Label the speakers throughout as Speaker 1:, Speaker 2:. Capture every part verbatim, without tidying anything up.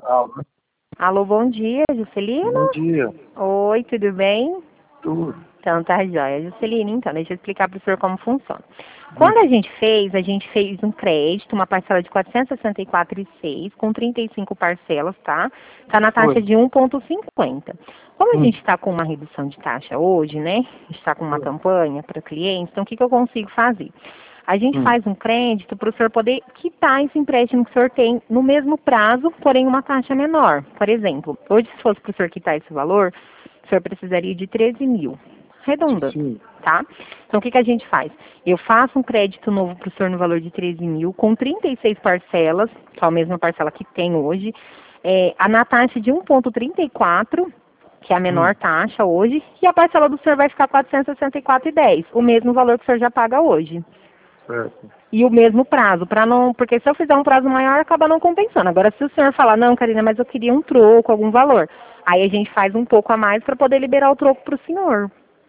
Speaker 1: Alô,
Speaker 2: Alô, bom dia, Juscelino?
Speaker 1: bom dia.
Speaker 2: Oi, tudo bem?
Speaker 1: Tudo.
Speaker 2: Então, tá jóia. Juscelino, então, deixa eu explicar para o senhor como funciona. Quando a gente fez, a gente fez um crédito, uma parcela de quatrocentos e sessenta e quatro reais e seis, com trinta e cinco parcelas, tá? Tá na taxa
Speaker 1: Oi.
Speaker 2: de um vírgula cinquenta. Como a
Speaker 1: Hum.
Speaker 2: gente está com uma redução de taxa hoje, né? A gente está com uma
Speaker 1: Oi.
Speaker 2: campanha para clientes, então o que, que eu consigo fazer? A gente
Speaker 1: Hum.
Speaker 2: faz um crédito para o senhor poder quitar esse empréstimo que o senhor tem no mesmo prazo, porém uma taxa menor. Por exemplo, hoje se fosse para o senhor quitar esse valor, o senhor precisaria de treze mil. Arredondando,
Speaker 1: Sim.
Speaker 2: tá? Então o que, que a gente faz? Eu faço um crédito novo para o senhor no valor de treze mil, com trinta e seis parcelas, que é a mesma parcela que tem hoje, é, a na taxa de um vírgula trinta e quatro, que é a menor
Speaker 1: Hum.
Speaker 2: taxa hoje, e a parcela do senhor vai ficar quatrocentos e sessenta e quatro reais e dez, o mesmo valor que o senhor já paga hoje.
Speaker 1: Certo.
Speaker 2: E o mesmo prazo, para não, porque se eu fizer um prazo maior, acaba não compensando. Agora, se o senhor falar, não, Karina, mas eu queria um troco, algum valor, aí a gente faz um pouco a mais para poder liberar o troco para o senhor.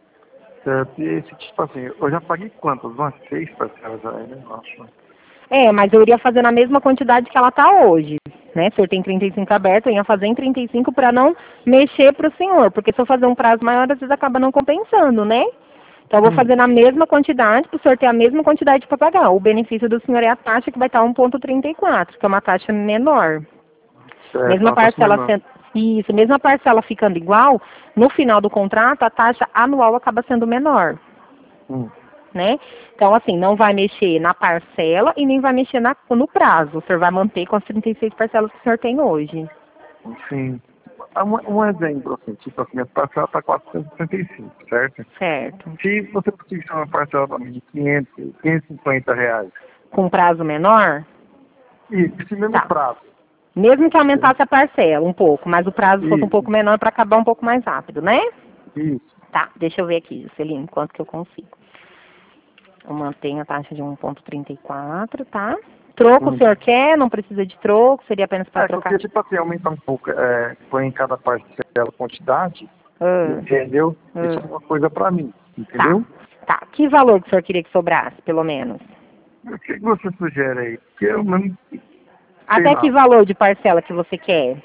Speaker 1: Certo. E esse tipo assim, eu já paguei quantas? Umas seis parcelas já, né? Acho.
Speaker 2: É, mas eu iria fazer na mesma quantidade que ela está hoje, né? Se eu tenho trinta e cinco aberto, eu ia fazer em trinta e cinco para não mexer para o senhor, porque se eu fazer um prazo maior, às vezes acaba não compensando, né? Então, eu vou
Speaker 1: Hum.
Speaker 2: fazer na mesma quantidade, para o senhor ter a mesma quantidade para pagar. O benefício do senhor é a taxa, que vai estar um vírgula trinta e quatro, que é uma taxa menor.
Speaker 1: Certo.
Speaker 2: Mesma
Speaker 1: Ela tá
Speaker 2: parcela
Speaker 1: menor.
Speaker 2: sendo, isso, mesma parcela ficando igual, no final do contrato, a taxa anual acaba sendo menor,
Speaker 1: Hum.
Speaker 2: né? Então, assim, não vai mexer na parcela e nem vai mexer na, no prazo. O senhor vai manter com as trinta e seis parcelas que o senhor tem hoje.
Speaker 1: Sim. Um, um exemplo, assim, tipo assim, a parcela tá quatrocentos e sessenta e cinco, certo?
Speaker 2: Certo.
Speaker 1: Se você conseguir uma parcela para mim de quinhentos, quinhentos e cinquenta reais,
Speaker 2: Com prazo menor?
Speaker 1: e esse mesmo
Speaker 2: Tá.
Speaker 1: prazo,
Speaker 2: Mesmo que aumentasse a parcela um pouco, mas o prazo fosse um
Speaker 1: isso,
Speaker 2: pouco menor para acabar um pouco mais rápido, né?
Speaker 1: isso,
Speaker 2: Tá, deixa eu ver aqui, Juscelino, quanto que eu consigo. Eu mantenho a taxa de um vírgula trinta e quatro, tá? Troco o
Speaker 1: hum.
Speaker 2: senhor quer? Não precisa de troco? Seria apenas para
Speaker 1: É, que eu
Speaker 2: trocar?
Speaker 1: queria, tipo assim, aumentar um pouco, é, põe em cada parcela a quantidade,
Speaker 2: Ah,
Speaker 1: entendeu? Deixar
Speaker 2: ah,
Speaker 1: uma coisa pra mim,
Speaker 2: tá,
Speaker 1: entendeu?
Speaker 2: tá. Que valor que o senhor queria que sobrasse, pelo menos?
Speaker 1: O que que você sugere aí? Porque eu não sei
Speaker 2: Até que
Speaker 1: lá,
Speaker 2: valor de parcela que você quer?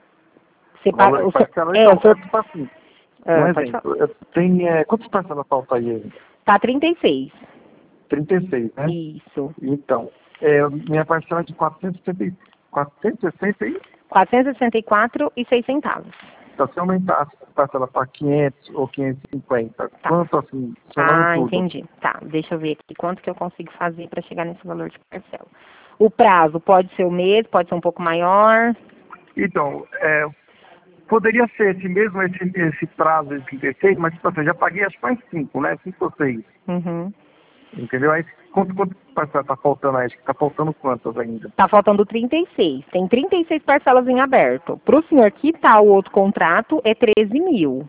Speaker 2: Você
Speaker 1: o valor
Speaker 2: paga,
Speaker 1: de
Speaker 2: o senhor,
Speaker 1: parcela,
Speaker 2: é, o
Speaker 1: então, é
Speaker 2: senhor...
Speaker 1: tipo assim, um
Speaker 2: Ah, pode falar.
Speaker 1: exemplo, eu tenho, é, quantas parcelas falta aí ainda?
Speaker 2: Tá trinta e seis.
Speaker 1: trinta e seis, né?
Speaker 2: Isso.
Speaker 1: Então, é, minha parcela é de quatrocentos e sessenta e quatrocentos e sessenta aí,
Speaker 2: quatrocentos e sessenta e quatro e seis centavos.
Speaker 1: então se eu aumentar a parcela para quinhentos ou quinhentos e cinquenta,
Speaker 2: Tá.
Speaker 1: quanto assim, somando
Speaker 2: Ah,
Speaker 1: tudo?
Speaker 2: entendi. Tá, deixa eu ver aqui quanto que eu consigo fazer para chegar nesse valor de parcela. O prazo pode ser o mês, pode ser um pouco maior.
Speaker 1: Então, é, poderia ser esse mesmo, esse, esse prazo de trinta e seis, mas tipo assim, eu já paguei acho que mais cinco, né? cinco ou seis,
Speaker 2: Uhum.
Speaker 1: entendeu? Aí quanto, quanto parcela tá faltando aí? Acho que tá faltando quantas ainda?
Speaker 2: Tá faltando trinta e seis. Tem trinta e seis parcelas em aberto. Para o senhor quitar o outro contrato, é treze mil.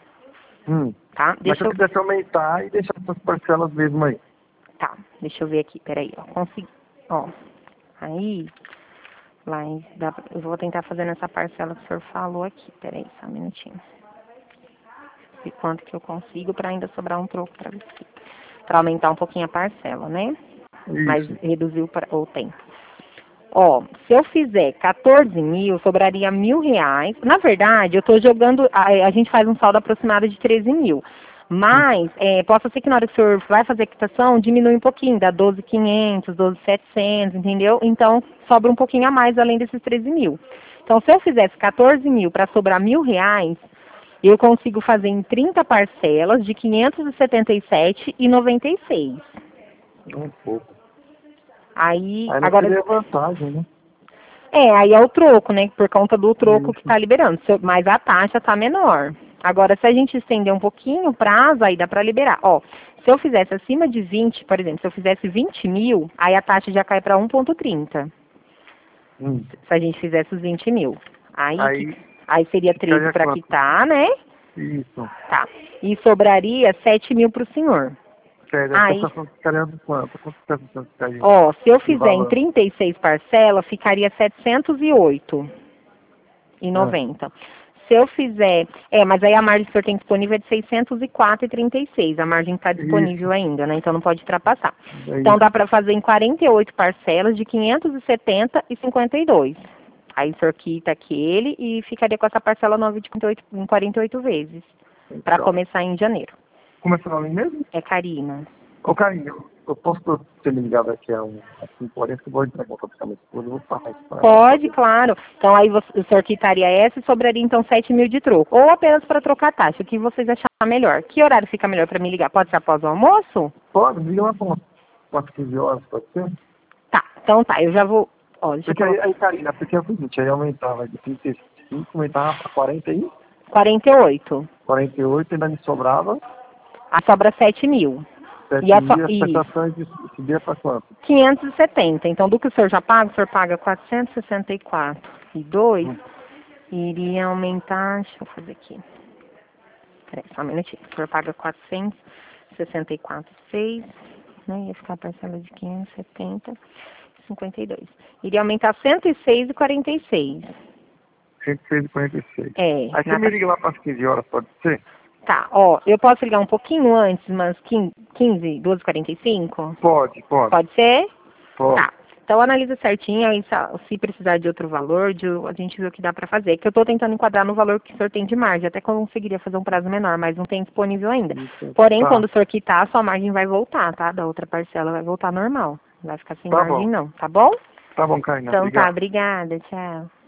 Speaker 1: Hum.
Speaker 2: Tá?
Speaker 1: Mas se
Speaker 2: Deixa
Speaker 1: eu
Speaker 2: eu...
Speaker 1: quisesse aumentar e deixar essas parcelas mesmo aí.
Speaker 2: Tá, deixa eu ver aqui, peraí, ó. Consegui. Ó. Aí, lá em... dá pra- eu vou tentar fazer nessa parcela que o senhor falou aqui. Peraí, só um minutinho. E quanto que eu consigo para ainda sobrar um troco para você. Para aumentar um pouquinho a parcela, né? Mas
Speaker 1: Isso.
Speaker 2: reduzir o, pra- o tempo. Ó, se eu fizer quatorze mil, sobraria mil reais. Na verdade, eu estou jogando, a, a gente faz um saldo aproximado de treze mil.
Speaker 1: Hum.
Speaker 2: Mas, é, possa ser que na hora que o senhor vai fazer a quitação, diminui um pouquinho, dá doze mil e quinhentos, doze mil e setecentos, entendeu? Então, sobra um pouquinho a mais além desses treze mil. Então, se eu fizesse quatorze mil para sobrar mil reais, eu consigo fazer em trinta parcelas de quinhentos e setenta e sete reais e noventa e seis.
Speaker 1: Um pouco.
Speaker 2: Aí,
Speaker 1: Aí não
Speaker 2: agora,
Speaker 1: seria vantagem, né?
Speaker 2: é, aí é o troco, né? Por conta do troco que
Speaker 1: Isso.
Speaker 2: está liberando. Se eu- Mas a taxa está menor. Agora, se a gente estender um pouquinho o prazo, aí dá para liberar. Ó, se eu fizesse acima de vinte, por exemplo, se eu fizesse vinte mil, aí a taxa já cai para um vírgula trinta.
Speaker 1: Hum.
Speaker 2: Se a gente fizesse os vinte mil. Aí, que,
Speaker 1: Aí
Speaker 2: aí seria treze
Speaker 1: ficaria
Speaker 2: para
Speaker 1: quanto?
Speaker 2: quitar, né?
Speaker 1: Isso.
Speaker 2: Tá. E sobraria sete mil para o senhor.
Speaker 1: Sério, a
Speaker 2: Aí,
Speaker 1: prestação ficaria de quanto? Quanto prestação ficaria
Speaker 2: ó, se eu
Speaker 1: de
Speaker 2: fizer em
Speaker 1: valor?
Speaker 2: trinta e seis parcelas, ficaria setecentos e oito e
Speaker 1: Ah,
Speaker 2: noventa. Se eu fizer, é, mas aí a margem que o senhor tem disponível é de seiscentos e quatro e trinta e seis. A margem está
Speaker 1: isso.
Speaker 2: disponível ainda, né? Então não pode ultrapassar.
Speaker 1: É
Speaker 2: Então
Speaker 1: isso.
Speaker 2: dá para fazer em quarenta e oito parcelas de quinhentos e setenta e cinquenta e dois. Aí o senhor quita aquele e ficaria com essa parcela nova de quarenta e oito vezes, para
Speaker 1: Então,
Speaker 2: começar em janeiro.
Speaker 1: como é seu nome mesmo?
Speaker 2: É Karina.
Speaker 1: Ô, Carinho, eu posso ter me ligado aqui a um, assim, porém, que eu vou entrar em contato com a minha esposa, eu vou falar isso pra ela.
Speaker 2: Pode, claro. Então aí você, o senhor quitaria essa e sobraria então sete mil de troco. Ou apenas para trocar a taxa, o que vocês acharem melhor. Que horário fica melhor para me ligar? Pode ser após o almoço?
Speaker 1: Pode, liga lá para umas quinze horas, pode ser?
Speaker 2: Tá, então tá, eu já vou... Ó, deixa
Speaker 1: Porque
Speaker 2: eu
Speaker 1: aí,
Speaker 2: colocar.
Speaker 1: aí Karina, porque é o seguinte, aí aumentava de trinta e cinco, aumentava para quarenta e
Speaker 2: quarenta e oito.
Speaker 1: quarenta e oito, ainda me sobrava
Speaker 2: Aí sobra sete mil. E
Speaker 1: sete
Speaker 2: a so...
Speaker 1: mil, as
Speaker 2: Isso.
Speaker 1: prestações de subia para quanto?
Speaker 2: quinhentos e setenta. Então, do que o senhor já paga, o senhor paga quatrocentos e sessenta e quatro e dois,
Speaker 1: Hum.
Speaker 2: iria aumentar, deixa eu fazer aqui. Peraí, só um minutinho. O senhor paga quatrocentos e sessenta e quatro e seis, né? Ia ficar a parcela de quinhentos e setenta e cinquenta e dois. Iria aumentar cento e seis e quarenta e seis.
Speaker 1: cento e seis e quarenta e seis.
Speaker 2: É.
Speaker 1: Aí você
Speaker 2: na...
Speaker 1: me liga lá para as quinze horas, pode ser?
Speaker 2: Tá, ó, eu posso ligar um pouquinho antes, mas quinze, doze e quarenta e cinco?
Speaker 1: Pode, pode.
Speaker 2: Pode ser?
Speaker 1: Pode.
Speaker 2: Tá. Então analisa certinho, aí se- se precisar de outro valor, de, a gente vê o que dá para fazer. Que eu estou tentando enquadrar no valor que o senhor tem de margem. Até conseguiria fazer um prazo menor, mas não tem disponível ainda.
Speaker 1: Isso.
Speaker 2: Porém,
Speaker 1: Tá.
Speaker 2: quando o senhor quitar, a sua margem vai voltar, tá? Da outra parcela vai voltar normal. Não vai ficar sem
Speaker 1: Tá
Speaker 2: margem
Speaker 1: bom.
Speaker 2: não, tá bom?
Speaker 1: Tá bom, Karina.
Speaker 2: Então
Speaker 1: Obrigado.
Speaker 2: tá, obrigada, tchau.